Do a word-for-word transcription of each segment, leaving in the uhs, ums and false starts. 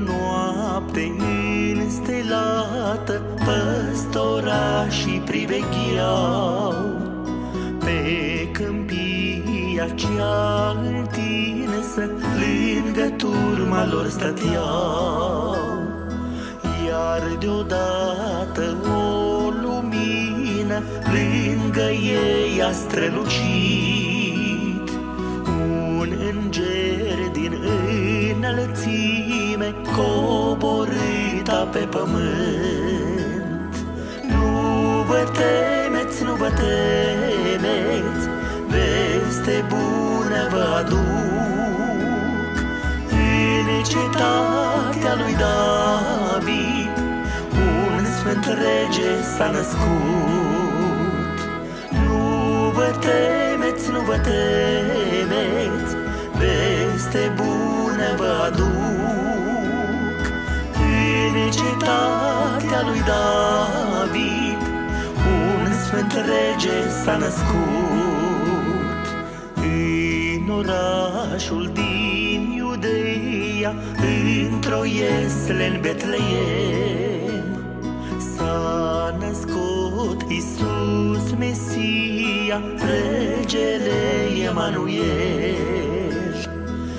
noapte înstelată, păstorașii privegheau pe câmpia cea întinsă, lângă turma lor stăteau. Iar deodată o lumină lângă ei a strălucit, un înger din înălțime coborâta pe pământ. Nu vă temeți, nu vă temeți, veste bună vă aduc. În cetatea lui David un sfânt rege s-a născut. Nu vă temeți, nu vă temeți, veste bună vă aduc. În cetatea lui David un sfânt rege s-a născut. În orașul din Iudeia, într-o ieslă în Betleem, s-a născut Iisus Mesia, regele Emanuel.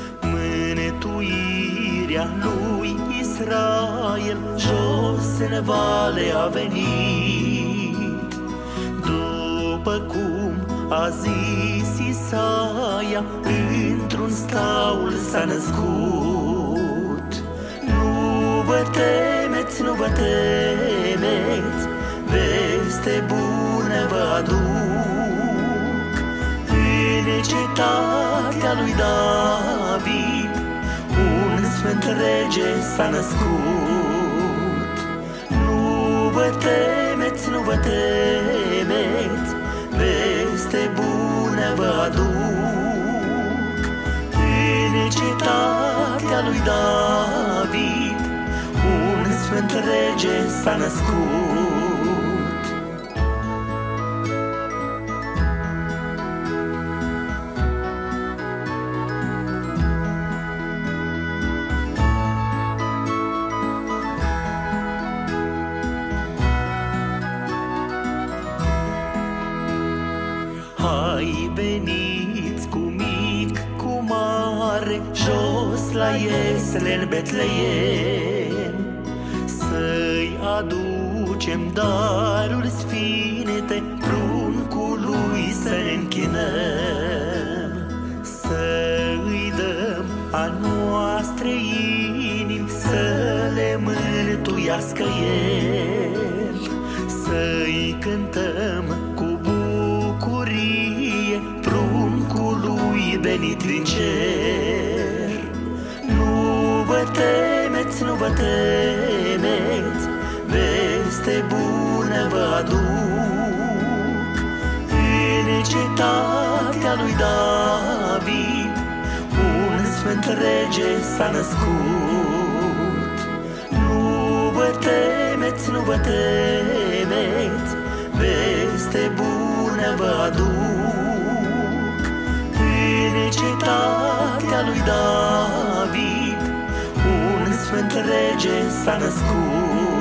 Mântuirea lui Israel jos în vale a venit, după cum a zis Isaia, într-un staul s-a născut. Nu vă temeți, nu vă temeți, veste bună vă aduc. În cetatea lui David un sfânt rege s-a născut. Nu vă temeți, nu vă temeți, veste bună vă aduc. În cetatea lui David un sfânt rege s-a născut. Hai, veniți cu mic, cu mare, jos la iesle în Betleem, să-i aducem daruri sfinte, pruncului să ne închinăm, să-i dăm a noastre inimi, să le mântuiască El, să-i cântăm cu bucurie pruncului venit din cer. Nu vă temeți, nu vă temeți, veste bună vă aduc. În cetatea lui David un sfânt rege s-a născut. Nu vă temeți, nu vă temeți, veste bună vă aduc. În cetatea lui David un sfânt rege s-a născut.